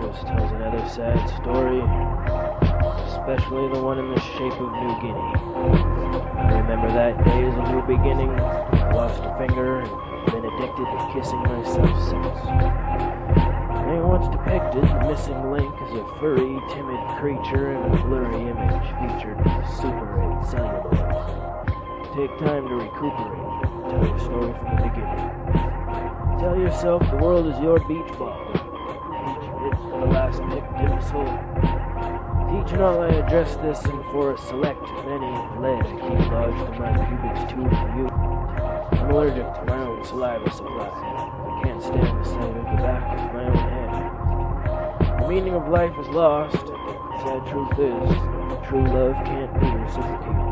just tells another sad story, especially the one in the shape of New Guinea. I remember that day as a new beginning. I lost a finger and been addicted to kissing myself since. They once depicted the missing link as a furry, timid creature in a blurry image featured Super 8 celluloids. Take time to recuperate and tell your story from the beginning. Tell yourself the world is your beach ball. Each hit for the last pick dim soul. Each and all I address this, and for a select many lead I keep lodged in my pubic tube for you. I'm allergic to my own saliva supply. I can't stand the sight of the back of my own head. The meaning of life is lost. The sad truth is, true love can't be reciprocated.